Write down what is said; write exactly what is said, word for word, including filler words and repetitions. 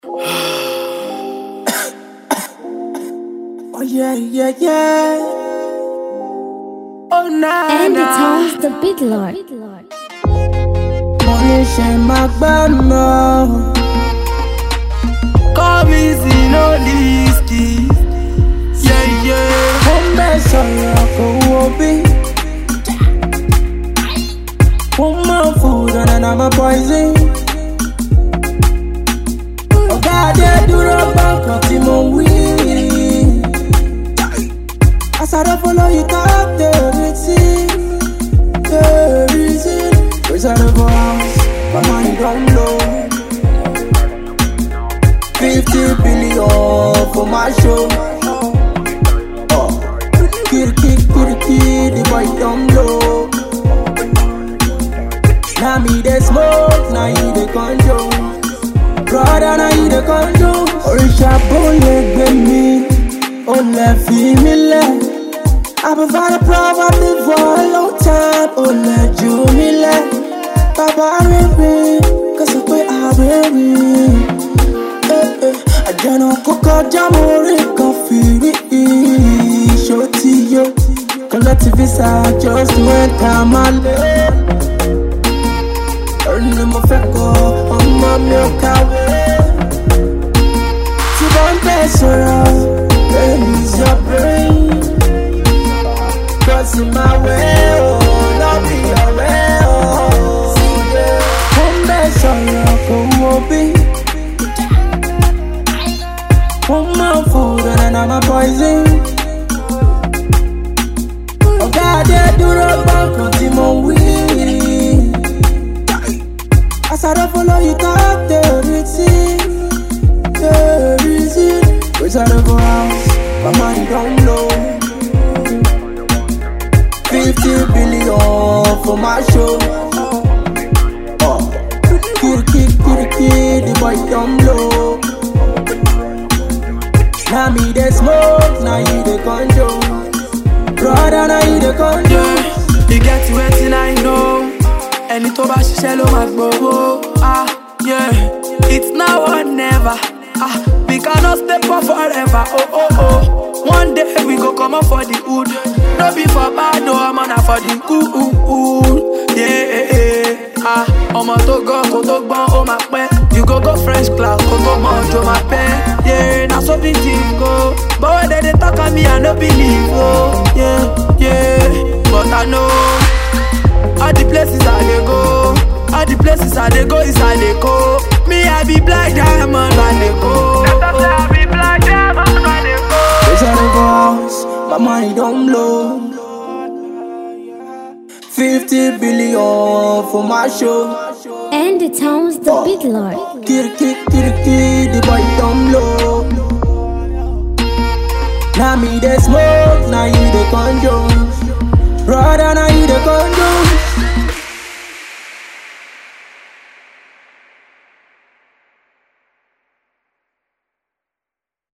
Oh yeah, yeah, yeah. Oh nah, And nah. it sounds the big lord. Money shame my grandma. Call me Zino Liski. Yeah, yeah. One best on your go-obi. One more food and I'm a poison. Oh God, they do the bank of Timon. As I don't follow you, talk the reason, the reason. Where's the boss? My money don't blow. Fifty billion for my show. Oh, kill, kill, kill, kill, the boy don't blow. Now me the smoke, now you the control. Brother, now you the control. Orisha bole gbemi, o le fi mi le. I've been fighting poverty for a long time. Oh, let you me let Baba Remy, cause I quit I baby. Eh, eh, I don't know Coco Jamori Coffee. Shorty, yo, collective visa just went down my leg. Earning my feko on my milk away. To one peso, raise your brain. In my way, oh, not be your way, oh, yeah. One best on your go-obi. One more food and I'm a poison. Oh God, they do the bank of Timon. As I don't follow you, talk the reason, the reason. Where's the house? My money don't blow. Fifty billion for my show. Oh, kill, kill, kill, kill, the boy don't blow. Now me the smoke, now you the control. Brother, now you the control. You get to it I know. And it's over, she shall go. Ah, yeah. It's now or never. Ah, we cannot stay for forever. Oh, oh, oh. One day we go come up for the hood. No be for bad, no, I'm on for the cool. Yeah, ah, I'm on to go, go to go, oh my pen. You go go French class, go go mojo my pen. Yeah, now so the thing go. But when they talk at me, I no believe, oh. Yeah, yeah, but I know all the places I they go, all the places I they go is I they go. Me, I be black diamond when they go. I be black diamond when they go. Where's the boss? My money don't blow. Fifty billion for my show. And it sounds the oh. big lord. Kill, kill, kill, kill, the boy don't blow. Now me the smoke, now you the control. Brother, now you the control.